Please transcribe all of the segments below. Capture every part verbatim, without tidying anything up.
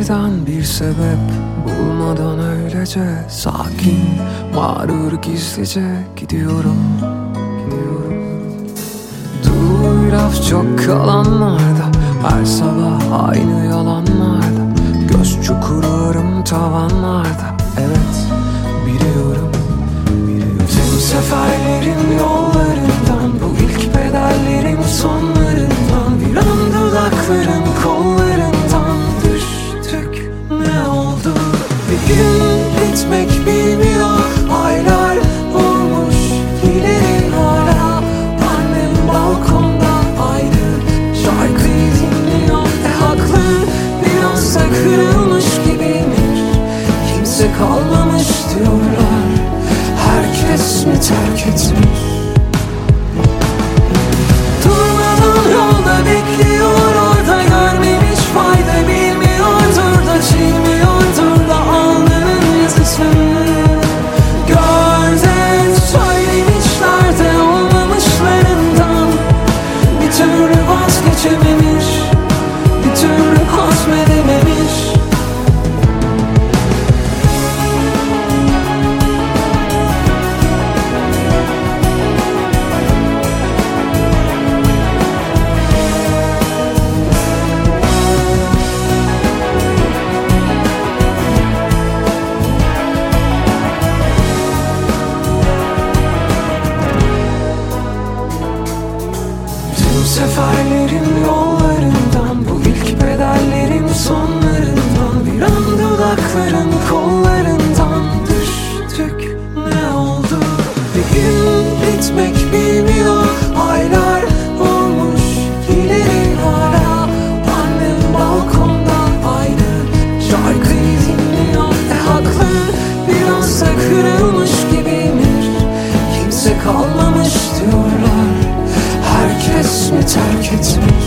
Neden bir sebep bulmadan öylece sakin, mağrur gizlice gidiyorum, gidiyorum. Duy laf çok kalanlarda, her sabah aynı yalanlarda, göz çukururum tavanlarda. Evet, biliyorum, biliyorum. Tüm seferlerin yollarından, bu ilk bedellerin sonlarından, bir an dudakların kollarından düştük. Ne oldu? Bir gün bitmek bilmiyor, aylar olmuş ileri hala. Annem balkonda aynı şarkıyı dinliyor. E haklı, biraz da kırılmış gibiymiş. Kimse kalmamış diyorlar, herkes mi terk etmiş? Durmadan yolda bekliyor, orada görmemiş fayda bilmiyordur da çiğmiyordur da alnının yazısı. Gör de söylemişler de olmamışlarından, bir türlü vazgeçememiş, bir türlü hazmedememiş. Seferlerin yollarından, bu ilk bedellerin sonlarından, bir an dudakların kollarından düştük. Ne oldu? Bir gün bitmek bilmiyor, aylar olmuş ileri hala. Annem balkonda aynı şarkıyı dinliyor. E haklı, biraz da kırılmış gibiymiş. Kimse kalmamış diyorlar, herkes mi terk etmiş?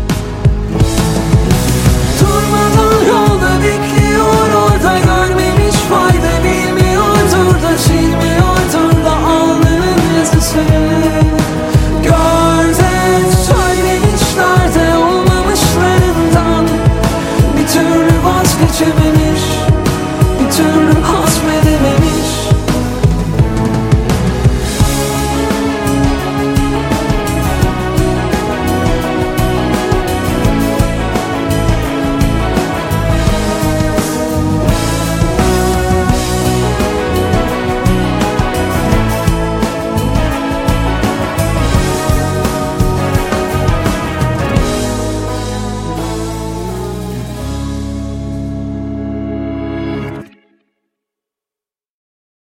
Durmadan yolda bekliyor, orada görmemiş fayda bilmiyordur da çiğmiyordur da alnının yazısı. Gör de söylemişler de olmamışlarından, bir türlü vazgeçememiş, bir türlü hazmedememiş.